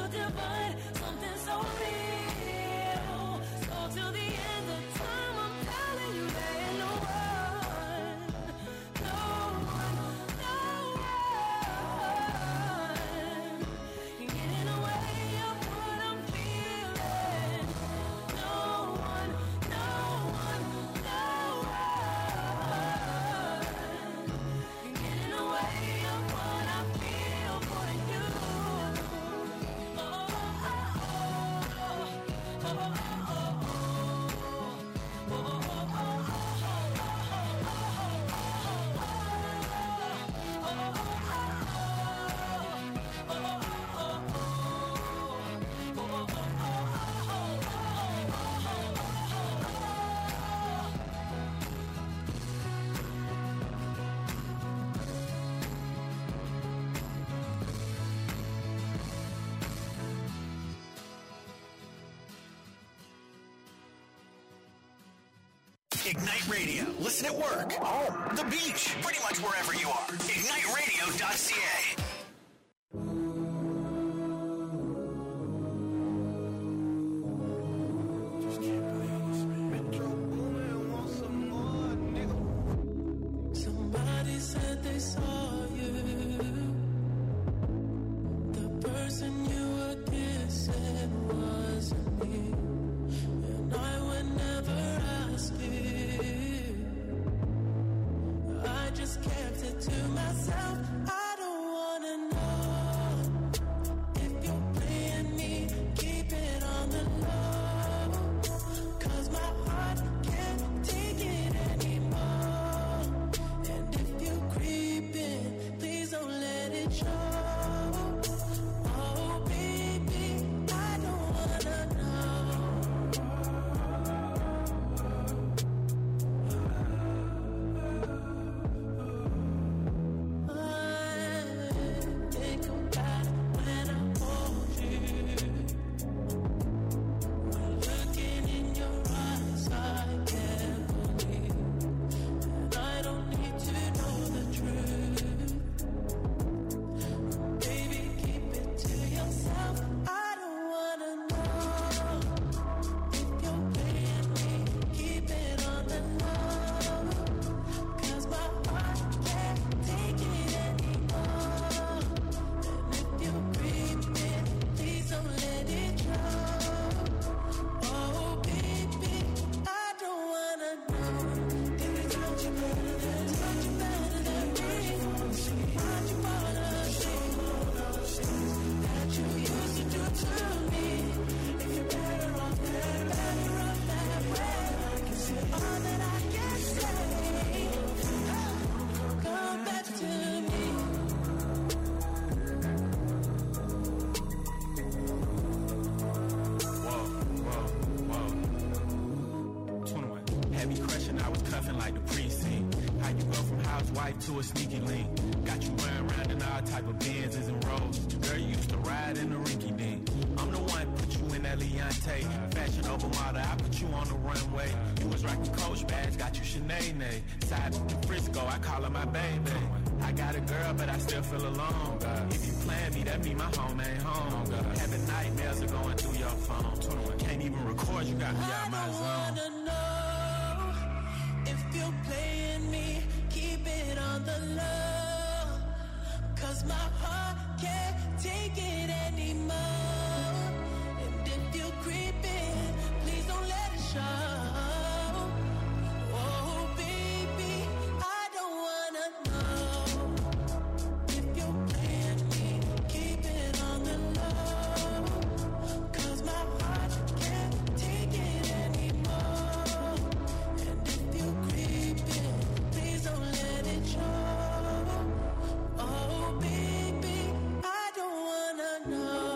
divine, something so real. So till the end of time, I'm telling you there ain't no one, no one, no one can get in the way of what I'm feeling. No one, no one, no one can get in the way of what I feel for you. Oh, oh, oh, oh, oh, oh, oh, Ignite Radio. Listen at work, home, the beach, pretty much wherever you are. IgniteRadio.ca. somebody said they saw you. The person you were kissing wasn't me, and I would never ask you. I just kept it to myself. I don't wanna know if you're playing me. Keep it on the low, 'cause my heart can't take it anymore. And if you're creeping, please don't let it show. Oh baby, I don't wanna know. I think about it when I hold you. When looking in your eyes, I can't believe. And I don't need to know the truth. Baby, keep it to yourself. I don't wanna know if you're playing me. Keep it on the low, 'cause my heart can't take it anymore. And if you're creeping, please don't let it show. Oh baby, I don't wanna know. Did I touch you better than me? Touch you better than me? How'd you fall asleep? That you used to do to me. If you're better off that way, all that I can say, come back to me. Whoa, whoa, whoa. 21. Heavy crushing, I was cuffing like the precinct. How you go from housewife to a sneaky link? Got you wearing around in all type of Benzes and Rolls. Girl, you used to ride in the rinky dink. I'm the one put you in that Leontay. Fashion over model, I put you on the runway. You was rocking Coach bags, got you Sinead. Side in Frisco, I call her my baby. I got a girl, but I still feel alone. If you plan me, that mean my home ain't home. Having nightmares are going through your phone. Can't even record, you got me out my I zone. wanna know if you're playing me. Keep it on the low, 'cause my heart can't take it anymore. And if you're creeping, please don't let it show. Oh baby, I don't wanna know if you're playing me. Keep it on the low, 'cause my heart can't take it anymore. And if you're creeping, please don't let it show. Oh baby, I don't wanna know.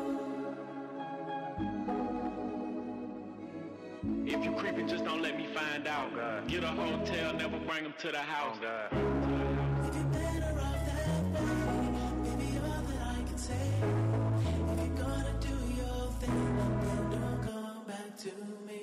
If you creeping, just don't let me find out. Get a hotel, never bring them to the house. If you're better off that way, baby, all that I can say. If you're gonna do your thing, then don't come back to me.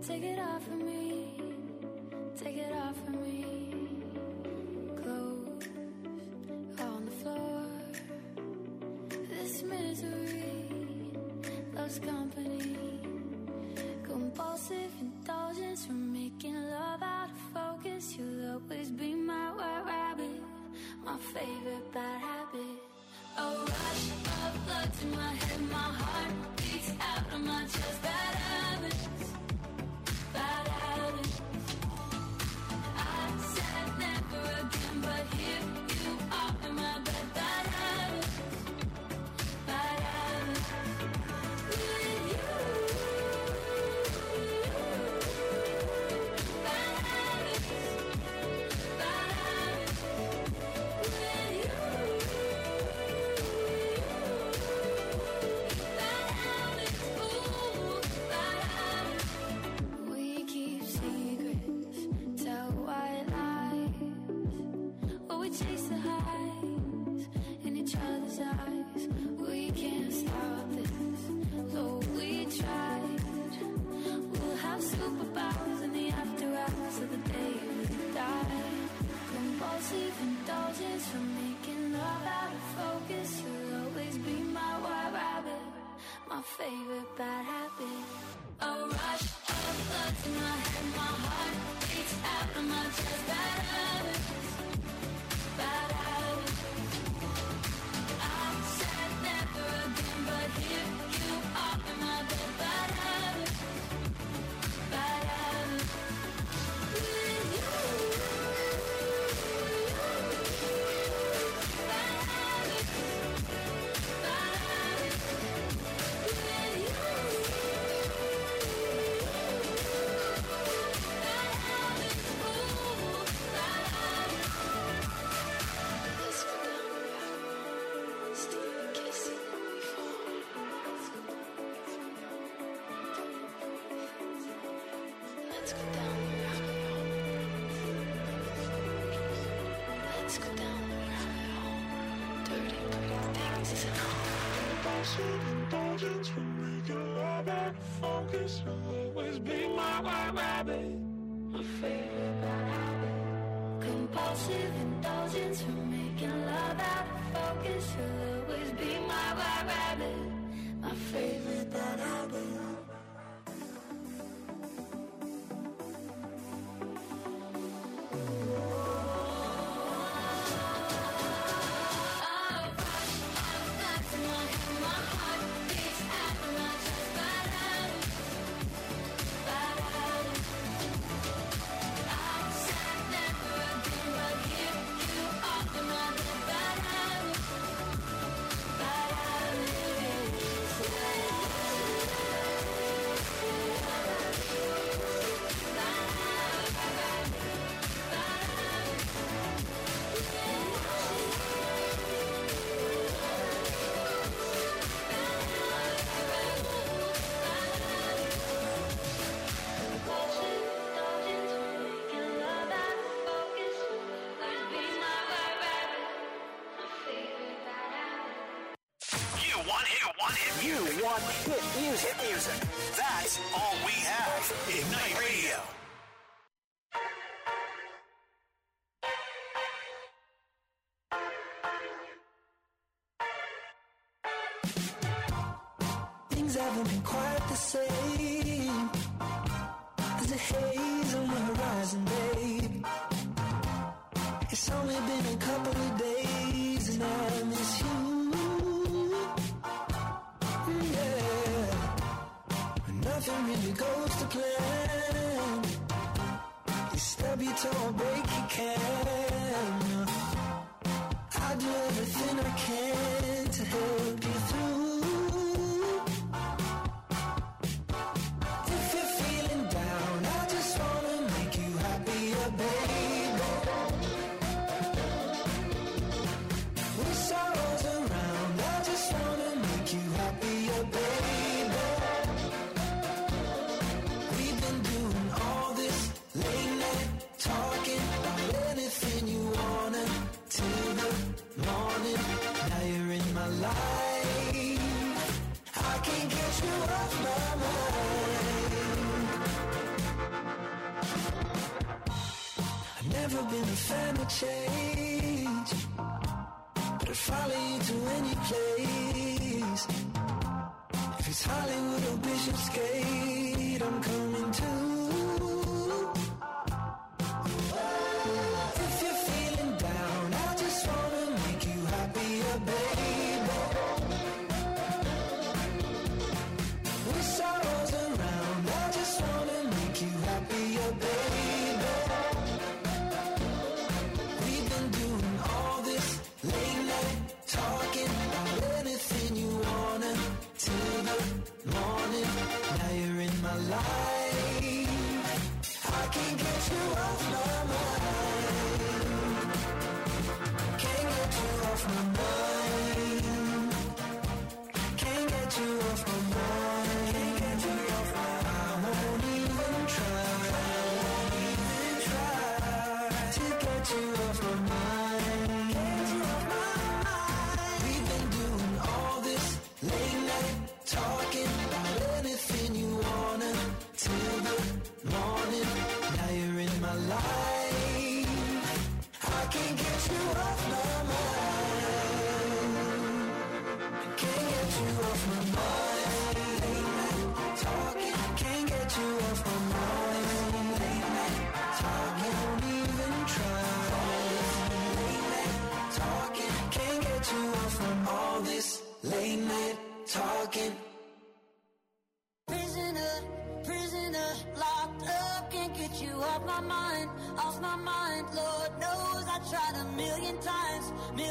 Take it off of me, take it off of me. Clothes on the floor. This misery loves company. Compulsive indulgence from making love out of focus. You'll always be my white rabbit, my favorite bad habit. A rush of blood to my head, my heart beats out of my chest. Bad habits, bad habits. I said never again, but here you are in my bed. Bad habits, bad habits. With you, bad habits, bad habits. With you, bad habits, ooh, bad habits. We keep secrets, tell white lies, or we chase the highs in each other's eyes. We can't stop this, though we tried. We'll have superpowers in the after hours of the day we die. Compulsive indulgence from making love out of focus. You'll always be my white rabbit, my favorite bad habit. A rush of blood to my head, my heart beats out of my chest. Bad habits, bad habits. I said never again, but here you are in my bed. Bad habits, bad habits. With you, bad habits, bad habits. With you, bad habits, ooh, bad habits. Let's go down the rabbit, steam kissing when we fall. Let's go down the rabbit hole. Let's go down the rabbit hole. Dirty, pretty things. Compulsive indulgence from making love out of focus. You'll always be my white rabbit, my favorite bad habit. Compulsive indulgence from making love out of focus. You'll always be my white rabbit, my favorite bad habit. You want hit music. That's all we have. Ignite Radio. Things haven't been quite the same. There's a haze on the horizon, babe. It's only been a couple of days and I miss you. Yeah. Nothing really goes to plan. You stub your toe or break your can. I do everything I can to help you through. If you're feeling down, I just wanna make you happier, baby. When sorrow's around, I just wanna make you happier, baby. We've been doing all this late night talking about anything you wanna till the morning. Now you're in my life. I can't get you off my mind. never been a fan of change, but I'd follow you to any place. If it's Hollywood or Bishopsgate, I'm coming too. If you're feeling down, I just wanna make you happier, baby. With sorrows around, I just wanna make you happier, baby. We've been doing all this late night talking about anything you wanna till the morning. Now you're in my life. I can't get you off my mind. Can't get you off my mind. Can't get you off my mind. Can't get you off my mind. I won't even try. Won't even try to get you off my mind. Get you off my mind. We've been doing all this late night talking about anything you wanna till the morning. Now you're in my life. I can't get you off my mind. Can't get you off my mind. Late night talking. Can't get you off my mind. Late night talking. Won't even try. Late night talking. Can't get you off from all this late night talking. Prisoner, prisoner, locked up, can't get you off my mind, off my mind. Lord knows I tried a million times,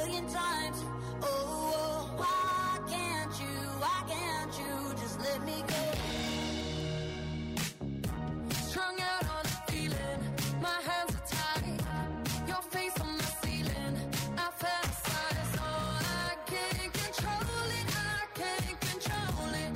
oh, why can't you just let me go? Strung out on a feeling, my hands are tied, your face on the ceiling, I fantasize, oh, I can't control it, I can't control it.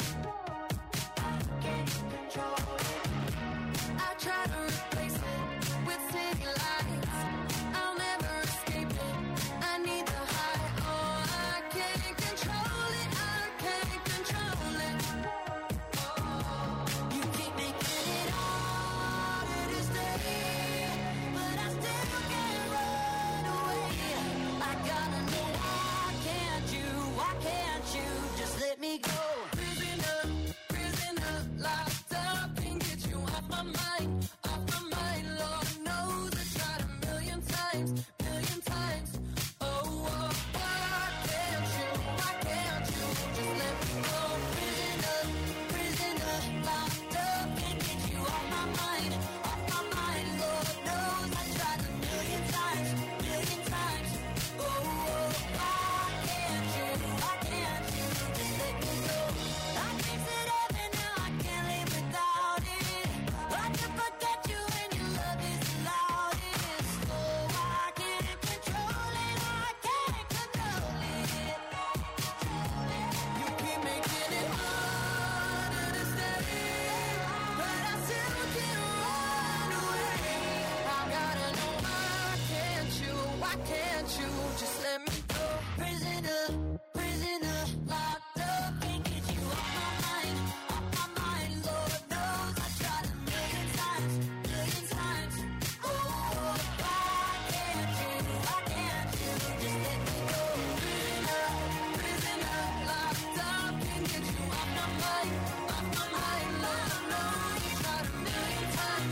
I try to replace it with city lights. I'll never escape it. I need the high. Oh, I can't control it. I can't control it. Oh, you keep making it harder to stay, but I still can't run away. I gotta know why can't you just let me go? Prisoner, prisoner, locked up, can't get you off my mind, Lord knows I tried a million times, oh, why can't you just let me go? Prisoner, prisoner, locked up, can't get you off my mind, Lord knows I tried a million times, oh, why can't you just let me go? I fix it up and now I can't live without it. I can forget you and your love is the loudest. Oh, I can't control it, I can't control it. You keep making it harder to stay, but I still can't run away. I gotta know why can't you just let me go? Prisoner, prisoner, locked up, can't get you off my mind, Lord knows I tried a million times, oh, why can't you just let me go? Prisoner, prisoner, locked up, can't get you off my mind, Lord knows I tried a million times,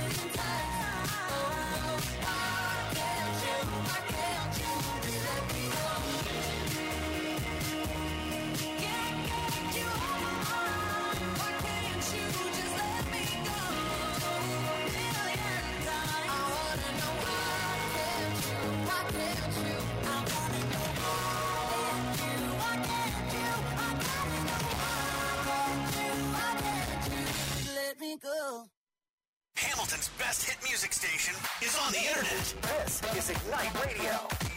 oh, why can't you just let me go? Can't get you off my mind, why can't you just let me go? Million times, I wanna know why can't you? I wanna know why can't you? I gotta know why can't you just let me go? Hamilton's best hit music station is on the internet. This is Ignite Radio.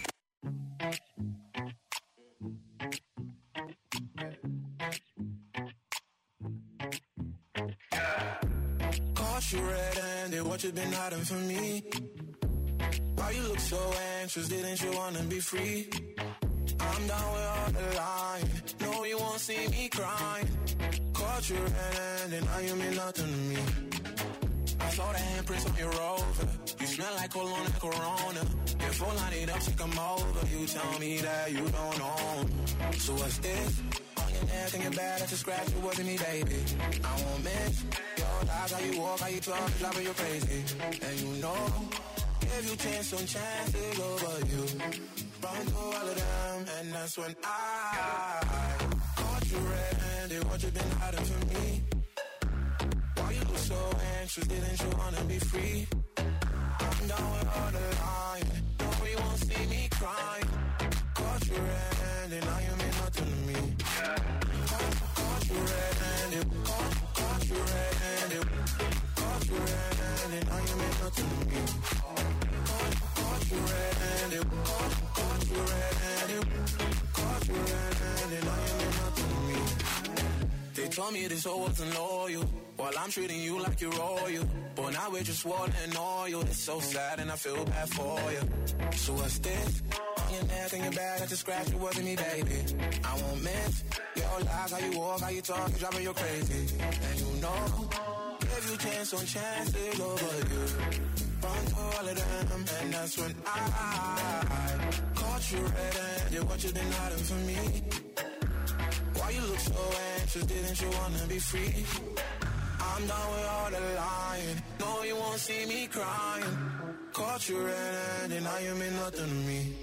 Caught you red-handed, what you been hiding from me? Why you look so anxious, didn't you wanna be free? I'm down with all the line, no you won't see me crying. Caught you red-handed, now you mean nothing to me. I saw the handprints on your Rover. You smell like cologne and Corona. Before line it up to come over, you tell me that you don't own. So what's this? On your neck and your back, that's a scratch, it wasn't me, baby. I won't miss your lies, how you walk, how you talk, driving you crazy. And you know, give you chance on chances over you. Run through all of them, and that's when I caught you red-handed. What you been hiding from me? Why you look so anxious? Didn't you wanna be free? I'm down with all the lying. No, you won't see me crying. Caught you red-handed, now you mean nothing to me. Caught you red-handed, caught you red-handed, caught you red-handed, now you mean nothing to me. Caught you red-handed, caught you red-handed, caught you red-handed, now you mean nothing to me. They told me this hoe wasn't loyal, while I'm treating you like you're royal. But now we're just water and oil. It's so sad and I feel bad for you. So what's this? On your neck and your back, that's a scratch, it wasn't me, baby. I won't miss your lies, how you walk, how you talk, you're driving you crazy. And you know, give you chance on chances over you. Run through all of them, and that's when I caught you red-handed. What you been hiding from me? Why you look so anxious? Didn't you wanna be free? I'm done with all the lying. No, you won't see me crying. Caught you red-handed, now you mean nothing to me.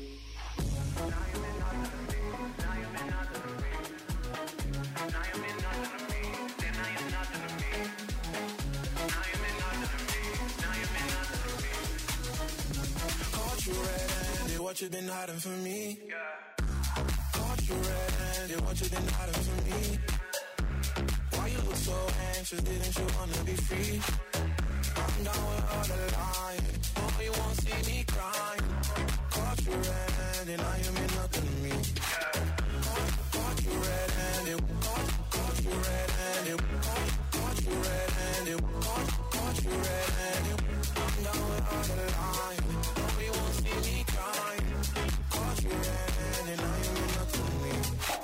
Caught you red-handed, what you been hiding from me? Caught you red-handed, what you been hiding from me? Why you look so anxious? Didn't you wanna be free? I'm down with all the lying. Oh, you won't see me crying. Caught you red-handed, now you mean nothing to me. Caught you red-handed, caught you red-handed, caught you red-handed, caught you red-handed. I'm down with all the lying. Oh, you won't see me crying. Caught you red-handed, now you mean nothing to me.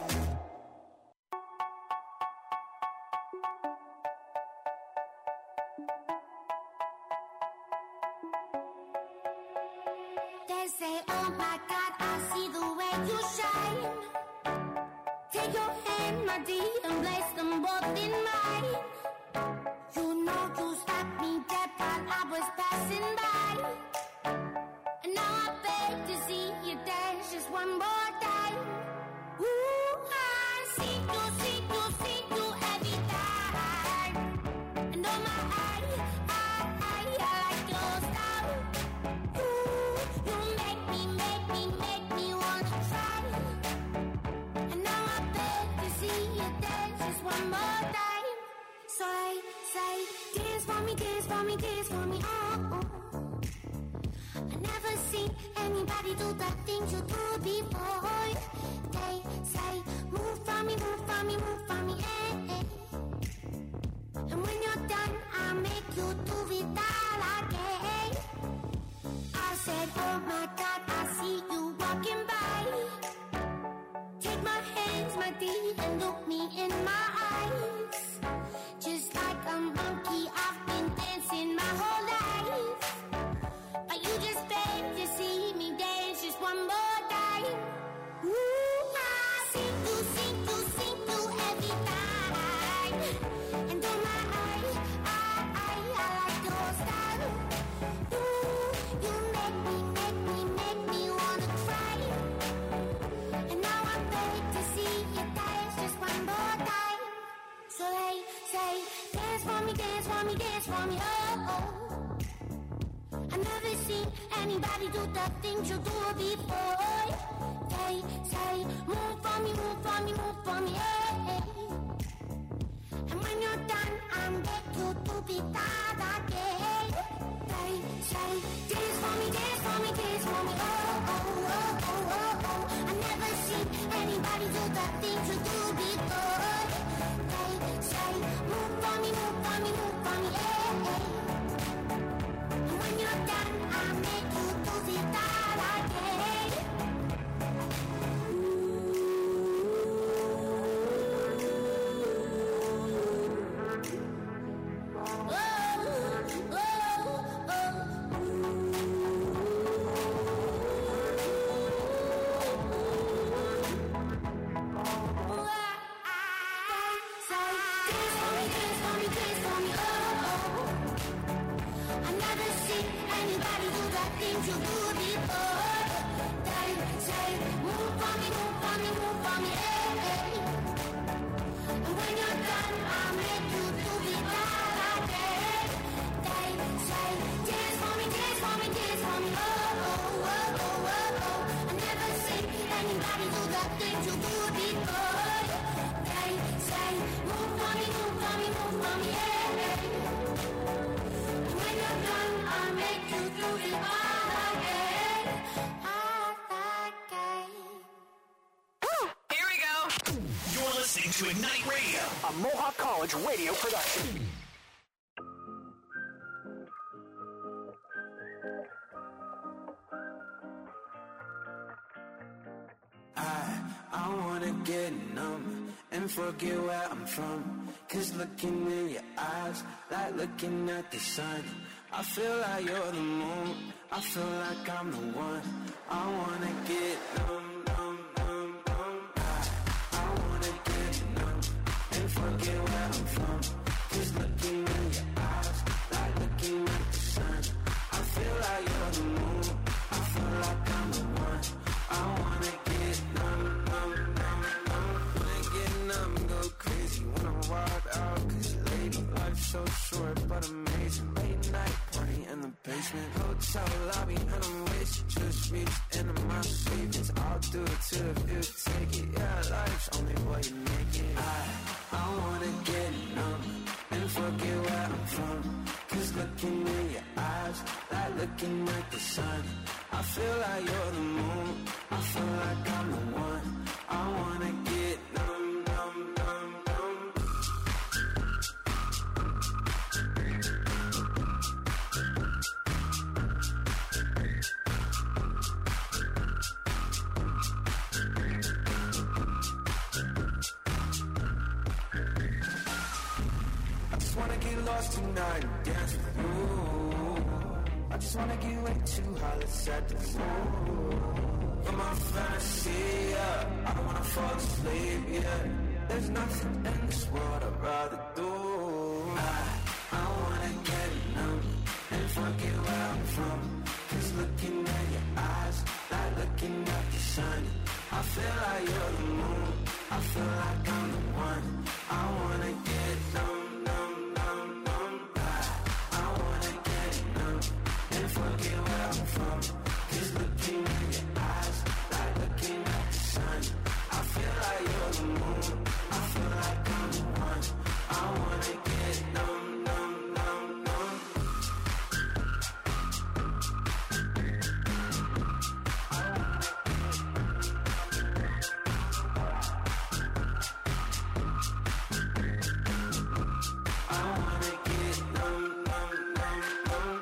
They say, oh my God, I see the way you shine. Take your hand, my dear, and place them both in mine. You know you stopped me dead while I was passing by. And now I beg to see you dance just one more time. Ooh, I see you every time. And oh my, I like your style. Ooh, you make me wanna try. And now I beg to see you dance just one more time. So I say, dance for me, dance for me, dance for me, oh, oh. I never seen anybody do the things you do before. They say, move for me, move for me, move for me, eh, eh. And when you're done, I'll make you do it all again. I said, oh my God, I see you walking by. Take my hands, my dear, and look me in my eyes. Just like a monkey, I've been dancing my whole life. But you just beg to see me dance just one more time. Ooh, I see you every time. And oh my, I like your style. Ooh, you make me wanna cry. And now I beg to see you dance just one more time. So they say, dance for me, dance for me, dance for me, oh, oh. I've never seen anybody do the things you do before. They say, move for me, move for me, move for me, eh, eh. And when you're done, I'm back you to be that again. They say, dance for me, dance for me, dance for me, oh, oh, oh, oh, oh, oh. I've never seen anybody do the things you do before. They say, move for me, move for me, move for me, eh, eh. And when you're done, I'll make you do it all again. Oh, oh, do before. They say, move for me, hey, hey. And when you're done, I'll make you do it all again. They say, dance for me, dance for me, dance for me, oh, oh, oh, oh, oh, oh. I never seen anybody do the things you do before. They say, move for me, hey, hey. And when you're done, I'll make you do it all again. Here we go. You're listening to Ignite Radio, a Mohawk College radio production. I wanna get numb and forget where I'm from. Cause looking in your eyes, like looking at the sun. I feel like you're the moon, I feel like I'm the one. I wanna get numb, numb, numb, numb. I wanna get numb and forget where I'm from. Cause looking in your eyes, like looking at the sun. I feel like you're the moon, I feel like I'm the one. I wanna get numb, numb, numb, numb. Wanna get numb, go crazy when I walk out. Cause lady, life's so short but amazing. Late night party in the basement, hotel lobby, and I'm wasted. Just reached into my savings. I'll do it too if you take it. Yeah, life's only what you make it. I wanna get numb and forget where I'm from. Cause looking in your eyes, like looking at the sun. I feel like you're the moon, I feel like I'm the one. I wanna get numb, numb, numb, numb. I just wanna get lost tonight and dance with you. I just wanna get way too high, let's set the mood. For my fantasy, yeah, I don't wanna fall asleep, yeah. There's nothing in this world I'd rather do. I wanna get numb and forget where I'm from. Cause looking at your eyes, like looking at the sun. I feel like you're the moon, I feel like I'm the one. I wanna get numb, numb, numb, numb. I wanna get numb and forget where I'm from. Cause looking in your eyes, like looking at the sun. I feel like you're the moon, I feel like I'm the one. I wanna get numb, numb, numb, numb. I wanna get numb, numb, numb, numb.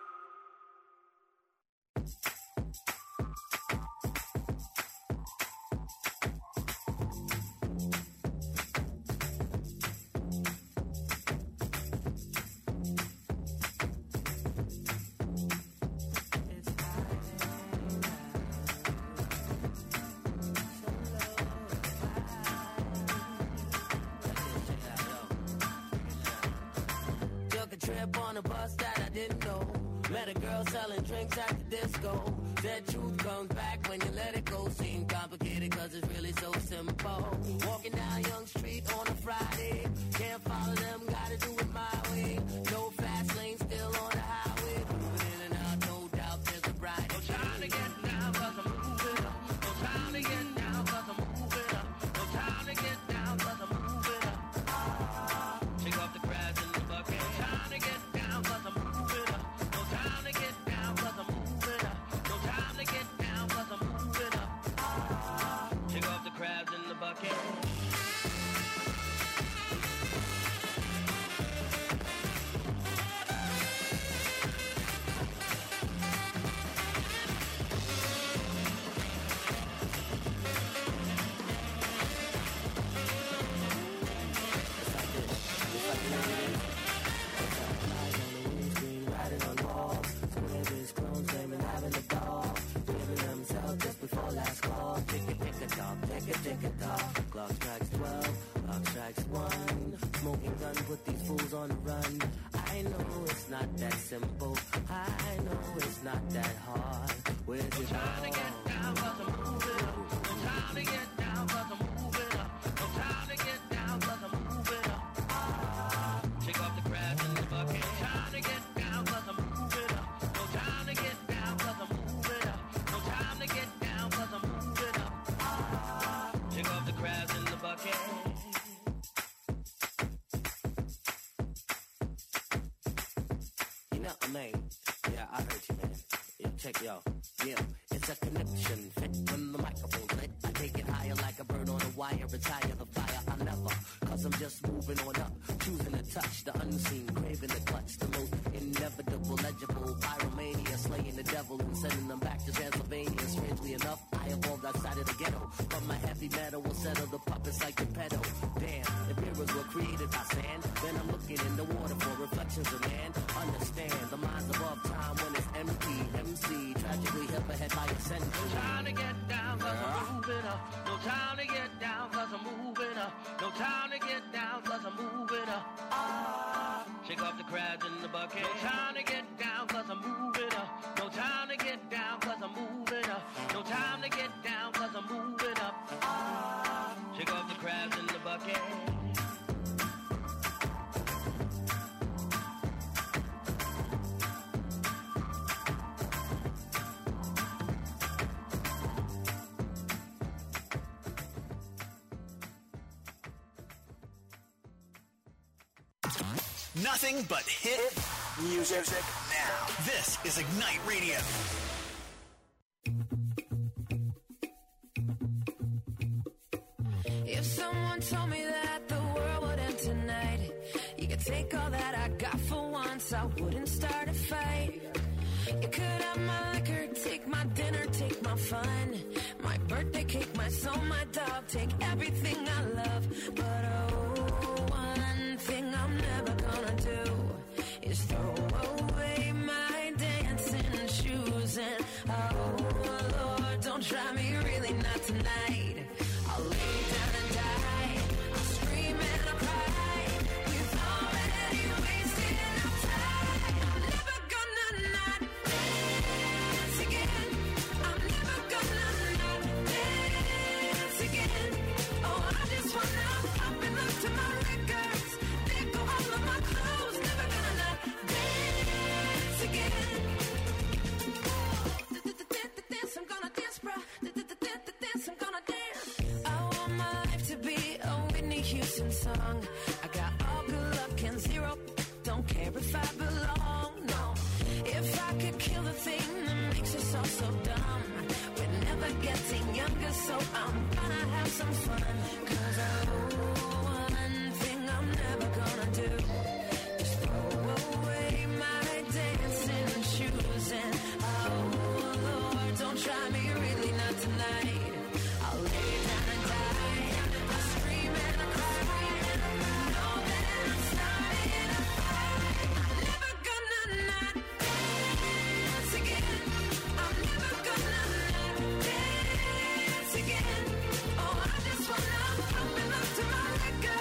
Took a trip on a bus that I didn't know. Met a girl selling drinks at the disco. Said truth comes back when you let it go. Seemed complicated cause it's really so simple. Walking down Young Street on a Friday. Can't follow them, gotta do it my way. No fast lane, still on the highway. Moving in and out, no doubt there's a bride. No time to get down cause I'm moving up. No time to get down cause I'm moving up. No time to get down cause I'm moving up. Shake off the crabs in the bucket. No time to get down cause I'm moving up. No time to get down cause I'm moving up. No time to get down cause I'm moving up. Shake off the crabs in the bucket. Clock strikes 12, clock strikes 1. Smoking gun, put these fools on the run. I I know it's not that simple. I know it's not that hard. Where's it Trying to get down 'cause I'm moving up. No time to get down 'cause I'm moving up. No time to get down 'cause I'm moving up. Shake off the crabs in the bucket. Trying to get down 'cause I'm moving up. No time to get down 'cause I'm moving up. No time to get down 'cause I'm moving up. Shake off the crabs in the bucket. You know, man. Yeah, I heard you, man. Yeah, check yo. Yeah, it's a connection. Fit when the microphone's lit. I take it higher like a bird on a wire. Retire the fire. I never. Cause I'm just moving on up. Choosing to touch the unseen. Craving the clutch. The most inevitable, legible. Pyromania. Slaying the devil and sending them back to Transylvania. Strangely enough, I evolved outside of the ghetto. From my heavy metal will settle the puppets like the pedal. Damn, if mirrors were created by sand, then I'm looking in the water for reflections of man. Understand, the mind's above time when it's empty. MC, tragically hip ahead by a century. No time to get down 'cause I'm moving up. No time to get down 'cause I'm moving up. No time to get down 'cause I'm moving up. Shake off the crabs in the bucket. No time to get down 'cause I'm moving up. No time to get down 'cause I'm moving up. No time to get down 'cause I'm moving up. Shake off the crabs in the bucket. Nothing but hit music now. This is Ignite Radio. If someone told me that the world would end tonight, you could take all that I got for once, I wouldn't start a fight. You could have my liquor, take my dinner, take my fun, my birthday cake, my soul, my dog, take everything I love. But oh, one thing I'm never gonna do is throw away my dancing shoes. And oh Lord, don't try me, really not tonight. I'll lay down and die, I'll scream and I'll cry. We've already wasted enough time. I'm never gonna not dance again. I'm never gonna not dance again. Oh, I just wanna up and look to my records. There go all of my clothes. Never gonna not dance again. Dance, I'm gonna dance, bro. Dance, I'm gonna dance. I want my life to be a Whitney Houston song. I got all good luck and zero. Don't care if I belong, no. If I could kill the thing that makes us all so dumb, we're never getting younger, so I'm gonna have some fun. 'Cause one thing I'm never gonna do is throw away my dancing shoes. And oh Lord, don't try me, really not tonight. I'll lay down and die, I'll scream and I'll cry. Know that I'm starting a fight. I'm never gonna not dance again. I'm never gonna not dance again. Oh, I just wanna up and look to my records.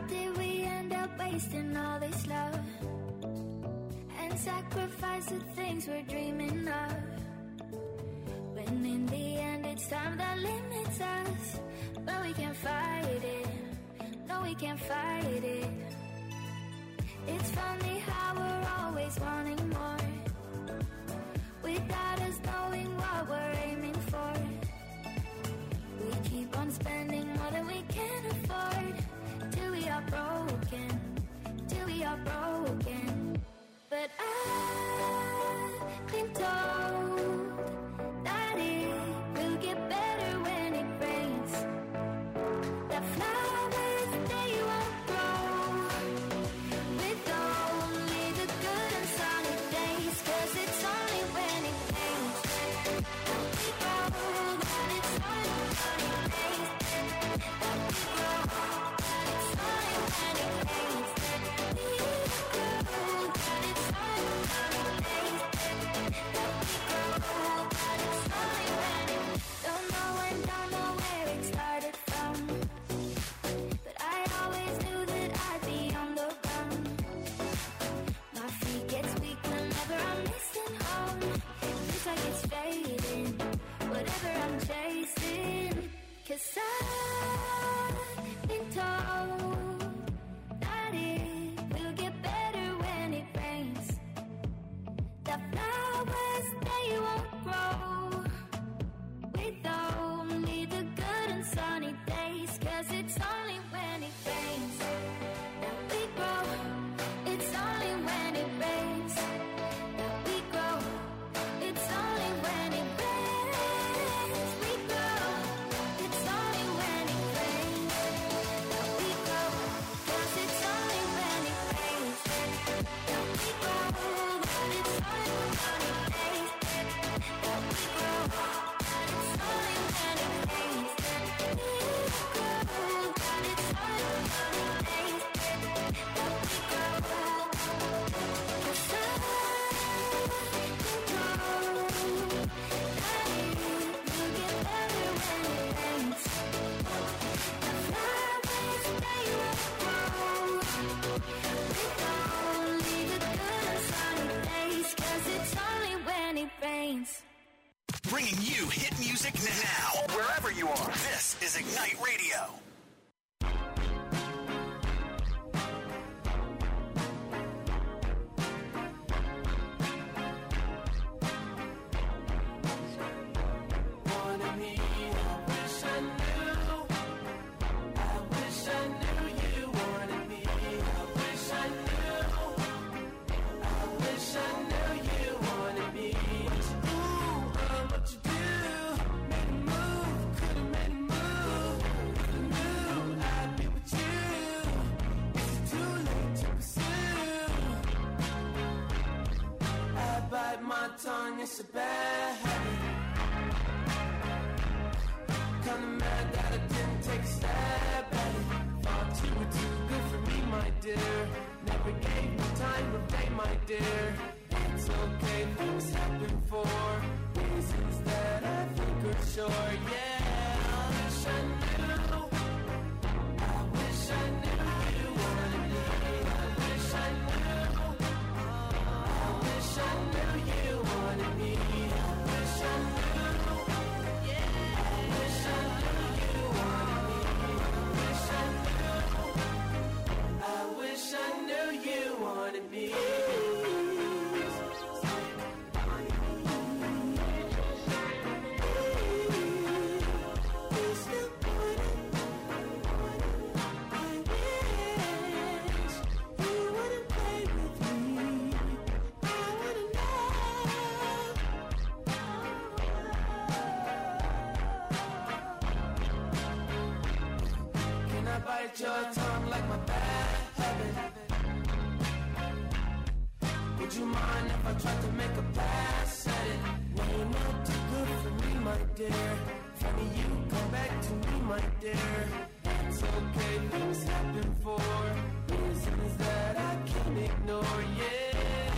did we end up wasting all this love and sacrifice the things we're dreaming of? When in the end it's time that limits us, but we can't fight it. No, we can't fight it. It's funny how we're always wanting more, without us knowing what we're aiming for. We keep on spending more than we can afford, till we are broken, till we are broken. But I've been told that it will get better when it rains. The flowers, they won't grow with only the good and sunny days, 'cause it's only when it rains that we grow, that it's only sunny days that we grow, that it's only when it rains that we grow, that it's only sunny days that we grow, that it's only when it. Don't know when, don't know where it started from, but I always knew that I'd be on the run. My feet gets weak whenever I'm missing home. Feels like it's fading, whatever I'm chasing. 'Cause I've been told that it will get better when it rains. The flowers, they won't grow with only the good and sunny days, 'cause it's only when it rains that we grow. It's only when it rains that we grow. It's only when it rains we grow. It's only when it rains that we grow. 'Cause it's only when it rains that we grow. That it's only sunny days that we grow. That it's only when it rains that we grow. That it's only sunny days that we grow. 'Cause I've been told that it will get better when it rains. The flowers, they will grow with only the good and sunny days, 'cause it's only when it rains. Bringing you hit music now, wherever you are. This is Ignite Radio. Wanted me, I wish I knew. I wish I knew you wanted me. I wish I knew. I wish I knew you wanted me. Ooh, what you do? Made a move, could've made a move. Knew I'd be with you. Is it too late to pursue? I bite my tongue, it's a bad habit. Kinda mad that I didn't take a stab at it. Thought you were too good for me, my dear. Never gave me time of day, my dear. It's okay, things happen for reasons that I think are sure. Yeah, I wish I knew. I wish I knew you wanted me. I wish I knew. I wish I knew you wanted me. I wish I knew. Yeah, I wish I knew you wanted me. I wish I knew. I wish I knew you wanted me. Can I bite your tongue like my bad habit? Would you mind if I tried to make a pass at it? No, you're not too good for me, my dear. Funny you come back to me, my dear. It's okay, things happen for reasons that I can't ignore. Yeah,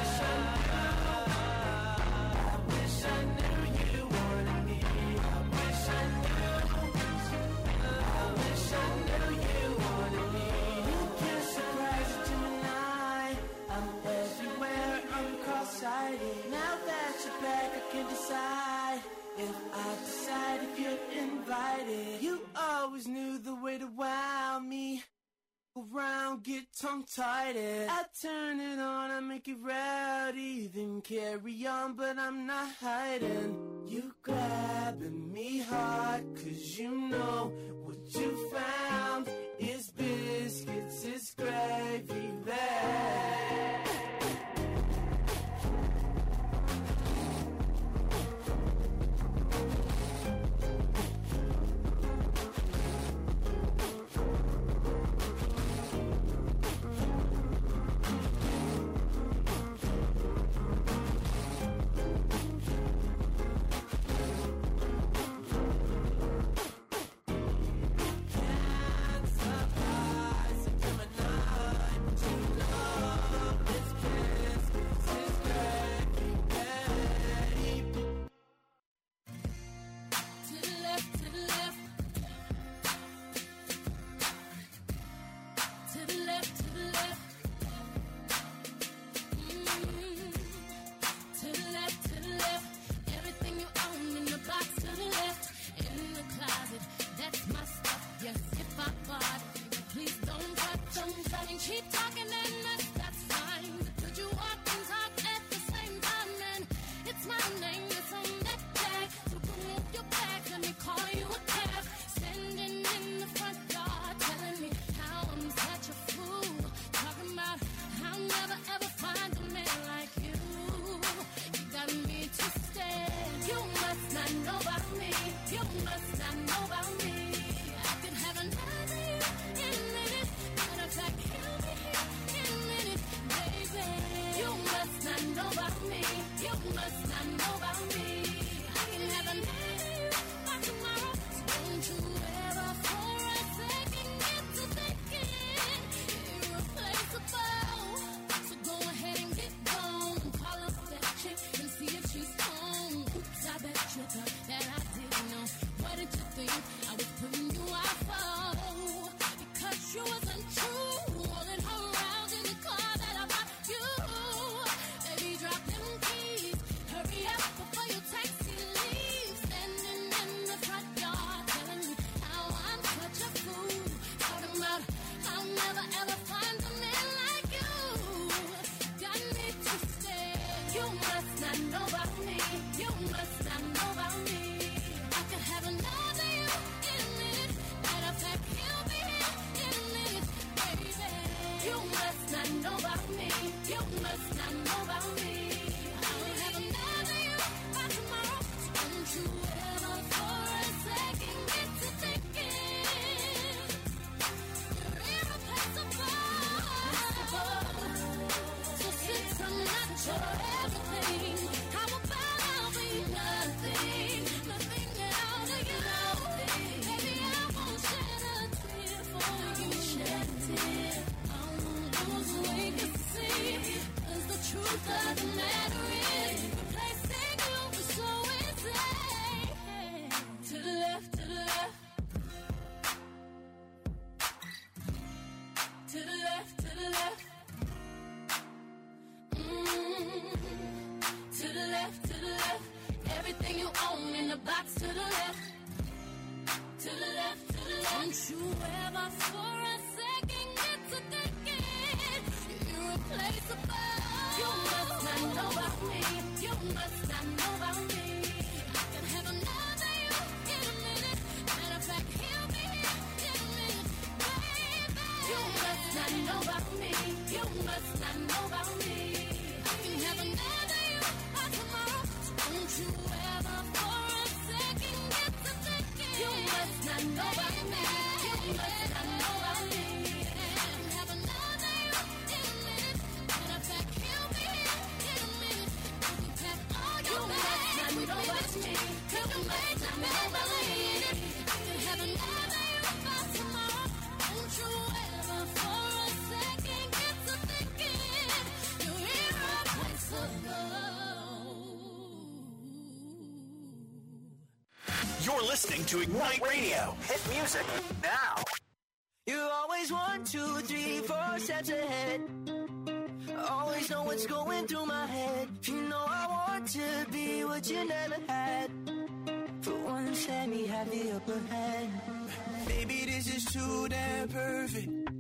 I wish I knew you wanted me. I wish I knew. I wish I knew you wanted me. get tongue-tied. I turn it on, I make it rowdy, then carry on, but I'm not hiding. You grabbing me hard, cause you know what you found is biscuits, it's gravy there. Keep talking and that's fine. Could you walk and talk at the same time? And it's my name that's on that tag. So move your back, let me call you a cab. Standing in the front yard, telling me how I'm such a fool. Talking about I'll never ever find a man like you. You got me twisted. You must not know about me. You must not know about me. I could have another you in a minute. Matter of fact, you must not know about me. You must not know about me. I can have a night by tomorrow. So don't you ever for a second get to thinking irreplaceable. So go ahead and get gone. Call up that chick and see if she's home. Oops, I bet you thought that I didn't know. What did you think I was putting you out for? Because you wasn't true. Rolling around in the car that I bought you. Baby, drop them keys. Hurry up before your taxi leaves. Standing in the front yard, telling me how I'm such a fool. Talking about I'll never ever find a man like you. Got me twisted. You must not know about me. You must not know about me. I could have another you in a minute. Matter of fact, he'll be here in a minute, baby. You must not know about me. You must not know about me. I will have another you by tomorrow. So don't you ever for a second get to thinking you're irreplaceable. So since I'm not your everything, how about I'll be nothing? Nothing out of you. Baby, I won't shed a tear for you. Shed a tear. I won't lose weight to see. 'Cause the truth of the matter is, replacing you was so easy. To the left, to the left. To the left, to the left. To the left, to the left. Everything you own in the box to the left. To the left, to the left. Don't you ever for a second get to thinking you're irreplaceable. You must not know about me. You must not know about me. I can have another you in a minute. Matter of fact, he'll be here in a minute, baby. You must not know about me. You must not know about me. I can have another you by tomorrow. So don't you ever for a second get to thinking you must not know about me. You must not know about me. I can have another you in a minute. Matter of fact, he'll be here in a minute. You can pack all your bags. You must not know about me. You must not know about me. I can have another you by tomorrow. Don't you ever for a second get to thinking you're irreplaceable. You're listening to Ignite Radio. Hit music now. You're always 1, 2, 3, 4 steps ahead. Always know what's going through my head. You know I want to be what you never had. For once, let me have the upper hand. Baby, this is too damn perfect.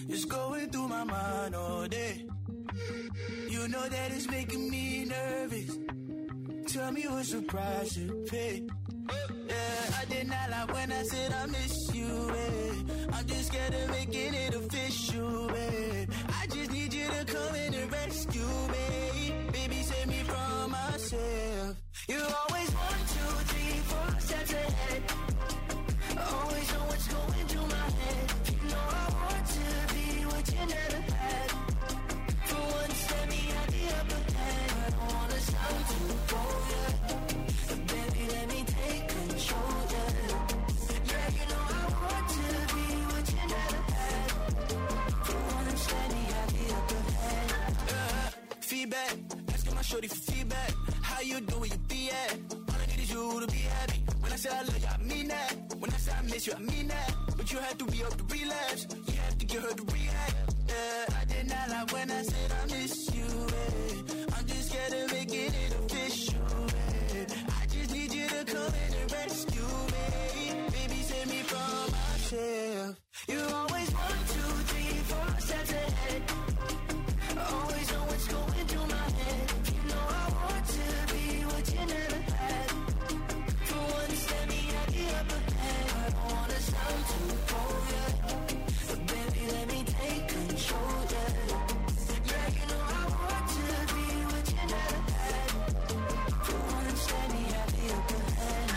It's going through my mind all day. You know that it's making me nervous. Tell me what's the price you pay. Yeah, I did not lie when I said I miss you, babe. I'm just scared of making it official, babe. I just need you to come in and rescue me. Baby, save me from myself. You're always 1, 2, 3, 4 steps ahead. Always know what's going through my head. You know I want to be what you never had. For once, let me have the upper hand. I don't wanna sound too bold, yeah. But baby, let me take control, yeah. Yeah, you know I want to be what you never had. For once, let me have the upper hand. Feedback, asking my shorty for feedback. How you do where you be at? All I need is you to be happy. When I say I love you, I mean that. When I say I miss you, I mean that. But you have to be up to relapse. You have to get her to react. Yeah, I did not lie when I said I miss you, babe. I'm just scared of making it official, babe. I just need you to come in and rescue me. Baby, save me from myself. You're always 1, 2, 3, 4 steps ahead. Always know what's going through my head. You know I want to be what you never had. For once, let me have the upper hand. I don't wanna sound too cold, yeah. But baby, let me take control, yeah. Yeah, you know I want to be what you never had. For once, let me have the upper hand.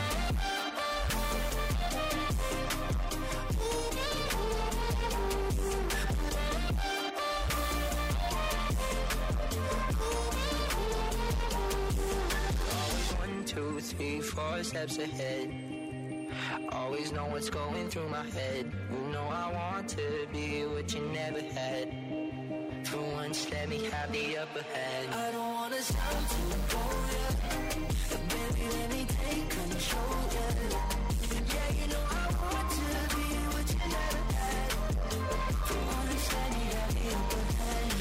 Always 1, 2, 3, 4 steps ahead. Always know what's going through my head. You know I want to be what you never had. For once, let me have the upper hand. I don't wanna sound too bold, yeah. But baby, let me take control, yeah. Yeah, you know I want to be what you never had. For once, let me have the upper hand.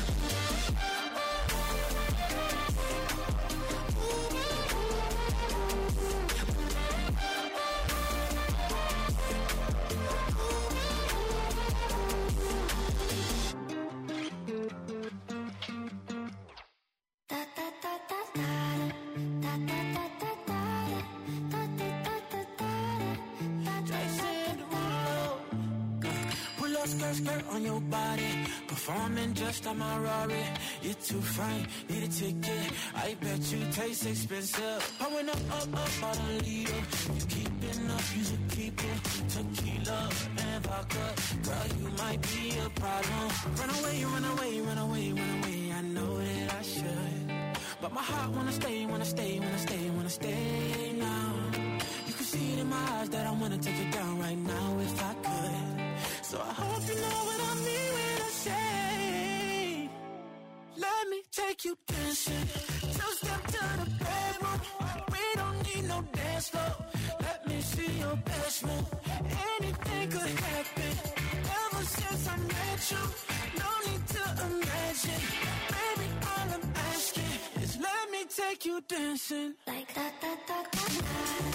Skirt on your body, performing just like my Rari. You're too fine, need a ticket. I bet you taste expensive. Pouring up, out a leader. You keeping up, you should keep it. Tequila and vodka, girl, you might be a problem. Run away, run away, run away, run away. I know that I should, but my heart wanna stay, wanna stay, wanna stay, wanna stay now. You can see it in my eyes that I wanna take it down right now if I could. So I hope you know what I mean when I say, let me take you dancing. 2 step to the bedroom. We don't need no dance floor. Let me see your best move. Anything could happen. Ever since I met you, no need to imagine. Baby, all I'm asking is let me take you dancing. Like that, that, that, that, that.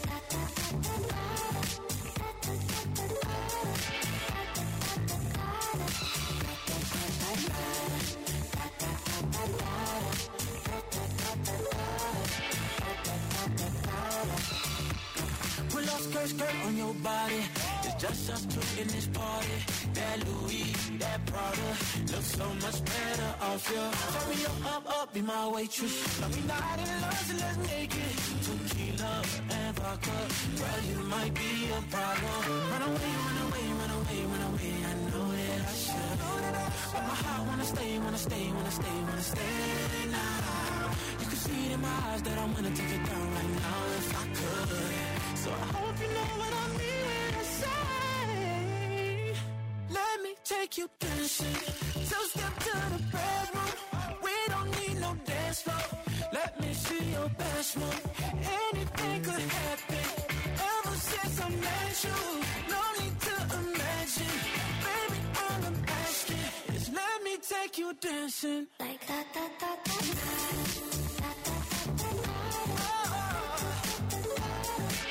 Pull up skirt on your body. It's just us two in this party. That Louis, that Prada looks so much better off you. Turn me up, be my waitress. Tell me not in love, so let's make it. Tequila and vodka, girl, you might be a problem. Run away, run away, run away, run away. I know that I should, but my heart wanna stay, wanna stay, wanna stay, wanna stay now. You can see it in my eyes that I wanna take it down right now if I could. So I hope you know what I mean when I say, let me take you dancing. 2 step to the bedroom. We don't need no dance floor. Let me see your best move. Anything could happen. Ever since I met you, no need to imagine. Baby, all I'm asking is let me take you dancing. Like that, that, that, that, that.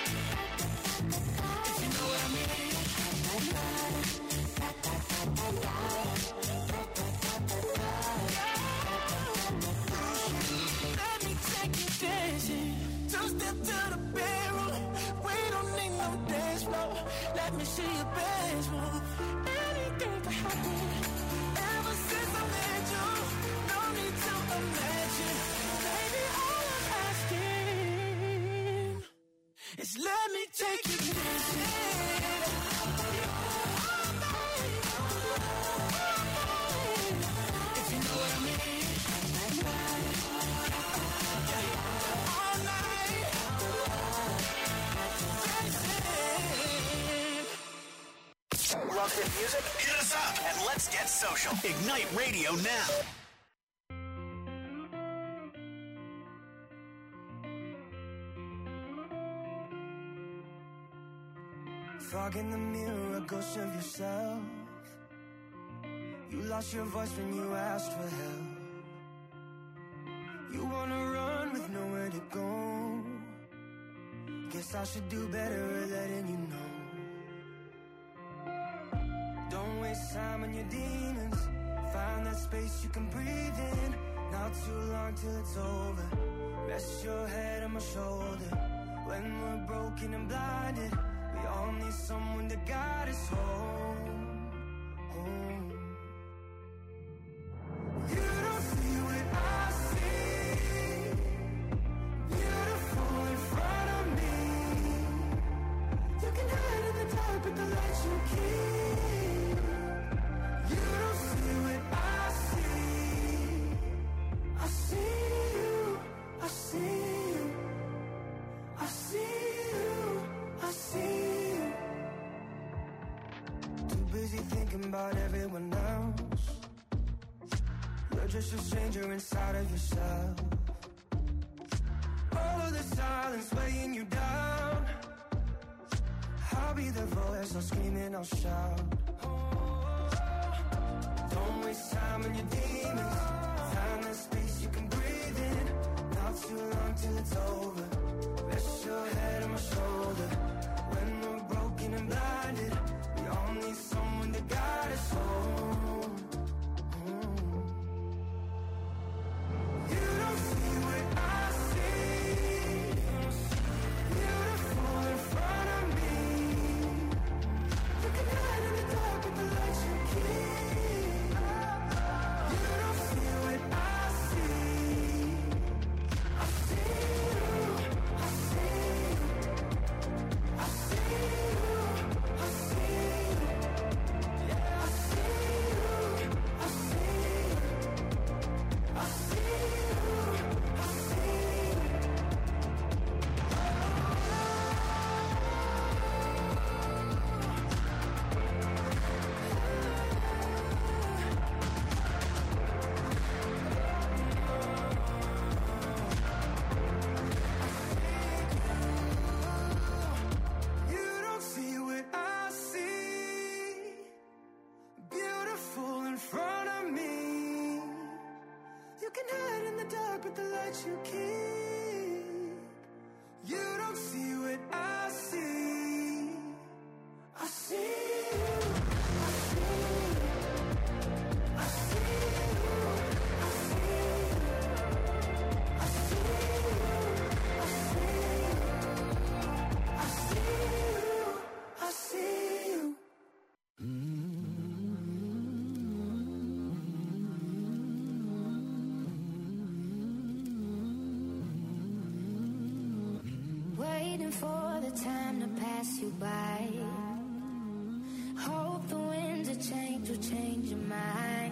If you know what I mean. take you dancing. If you know what I mean. All night. Love hit music? Hit us up and let's get social. Ignite Radio now. Fog in the mirror, a ghost of yourself. You lost your voice when you asked for help. You wanna run with nowhere to go. Guess I should do better at letting you know. Don't waste time on your demons. Find that space you can breathe in. Not too long till it's over. Rest your head on my shoulder. When we're broken and blinded, we all need someone to guide us home. Home. You don't see what I see. Beautiful in front of me. You can hide in the dark, but the light you keep. You don't see what I see. I see you. I see you. I see you. I see you. Too busy thinking about everyone else. You're just a stranger inside of yourself. All of the silence weighing you down. I'll be the voice, I'll scream and I'll shout. Don't waste time on your demons. Find that space you can breathe in. Not too long till it's over. Rest your head on my shoulder. When we're broken and blinded, we all need someone to guide us home. You don't see what I see. Beautiful in front of me. You can hide in the dark with the light you keep. You don't see what I see. I see you. I see you. I see you. I see you. Yeah, I see you. I see you. I see you. I see you. You don't see what I see. Beautiful in front of me. You can hide in the dark with the light you keep. You don't see what I see. I see you. I see you. I see you. I see you. I see you. I see you. I see you. Waiting for the time to pass you by. Hope the winds of change will change your mind.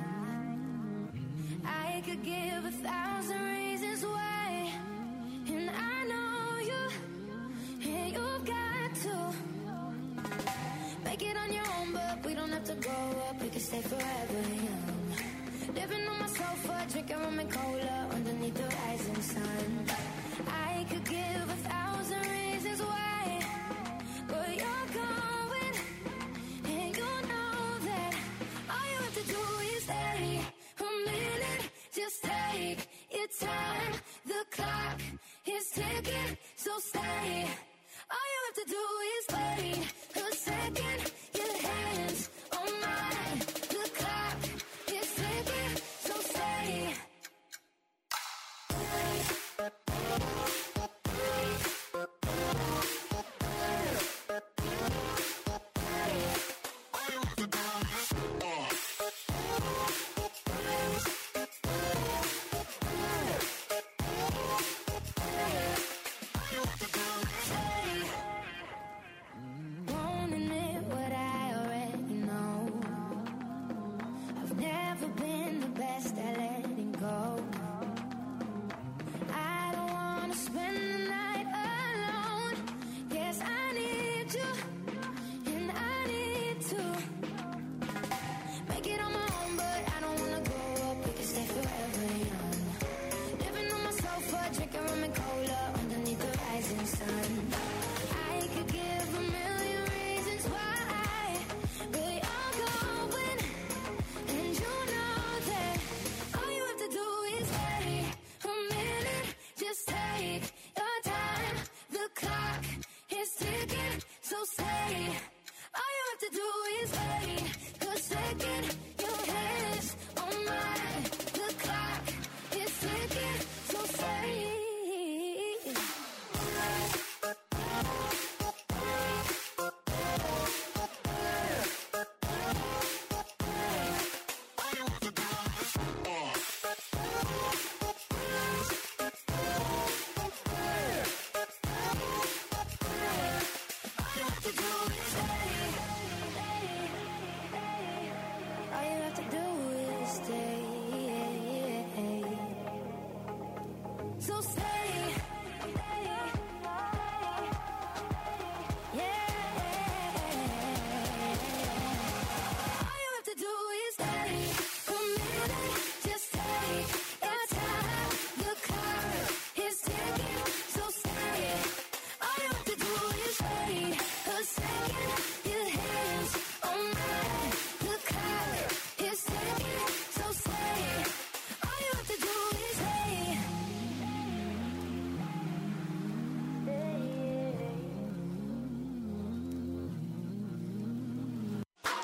I could give 1,000 reasons why, and I know you, and you've got to make it on your own, but we don't have to grow up, we can stay forever young. Living on my sofa, drinking rum and cola underneath the rising sun. I could give 1,000 reasons why, but you're going, and you know that all you have to do is stay a minute. Just take your time. The clock is ticking, so stay. All you have to do is wait a second. Your hands on mine. The clock is ticking, so stay.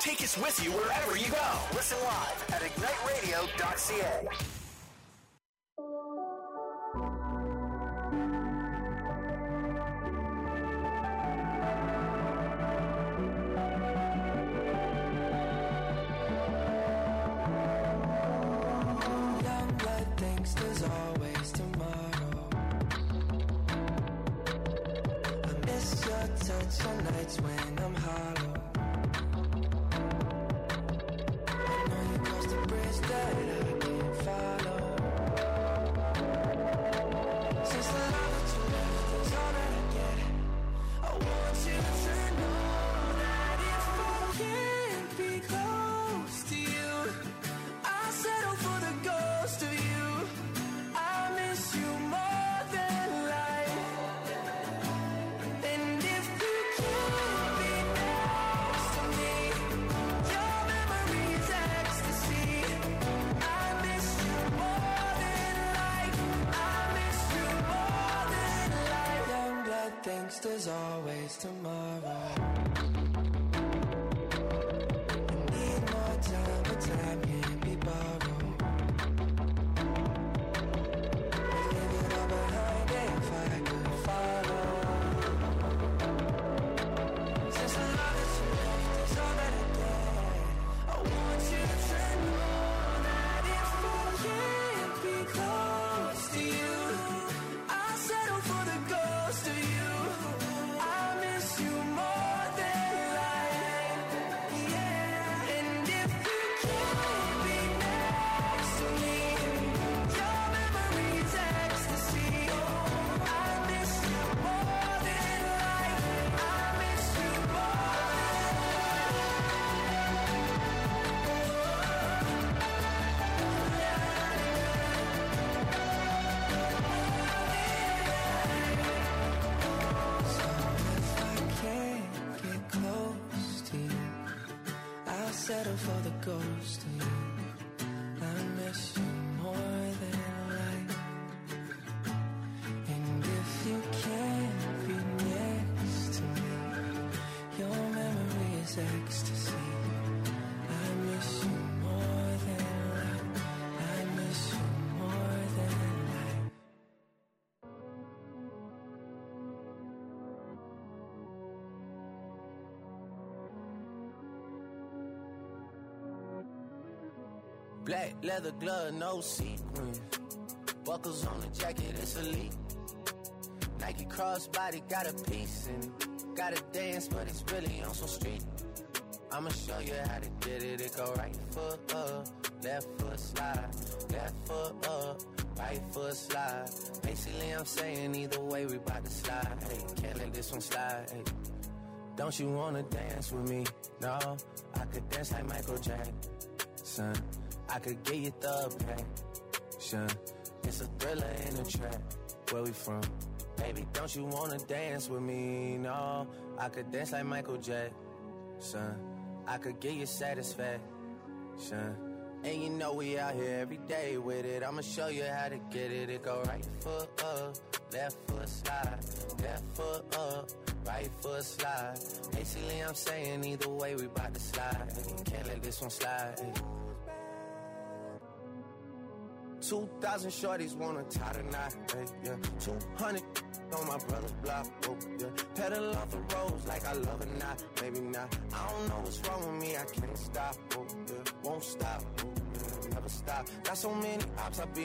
Take us with you wherever you go. Listen live at igniteradio.ca. Young blood thinks there's always tomorrow. I miss your touch on nights when I'm hollow. I know you crossed the bridge that I can't follow. Since the love that you left is all that I get, I want you to know that if I can't be close to you, I'll settle for the ghost of you. I miss you more than life. And if you can't be next to me, your memory is ecstasy. I miss you more than life. I miss you more than life. Young blood thinks there's always tomorrow. I need more time, but time can't be borrowed. I'd leave it all behind if I could follow. Since the love that you left is all that I get, I want you to know that if I can't be close to you, I'll settle for the ghost of you. I miss you more than life. Yeah. And if you can't be next to me, your memory is ecstasy. I miss you more than life. I miss you more So if I can't get close to you, I'll settle for the ghost of you. I miss you more than life. And if you can't be next to me, your memory is ecstasy. I miss you more than life. I miss you more than life. Black leather glove, no sequins. Buckles on the jacket, it's elite. Nike crossbody got a piece in it. Gotta dance, but it's really on some street. I'ma show you how to get it. It go right foot up, left foot slide. Left foot up, right foot slide. Basically, I'm saying either way, we bout to slide. Hey, can't let this one slide. Hey. Don't you wanna dance with me? No, I could dance like Michael Jackson. I could get you the passion. It's a thriller in a trap. Where we from? Baby, don't you wanna dance with me? No, I could dance like Michael Jackson. I could get you satisfaction. And you know we out here every day with it. I'ma show you how to get it. It go right foot up, left foot slide. Left foot up, right foot slide. Basically, I'm saying either way, we bout to slide. Can't let this one slide. 2,000 shorties wanna tie the knot, hey, yeah. 200 on my brother's block, oh, yeah. Pedal off the roads like I love it, not, maybe not. I don't know what's wrong with me, I can't stop, oh, yeah. Won't stop, oh, yeah. Never stop. Got so many ops, I be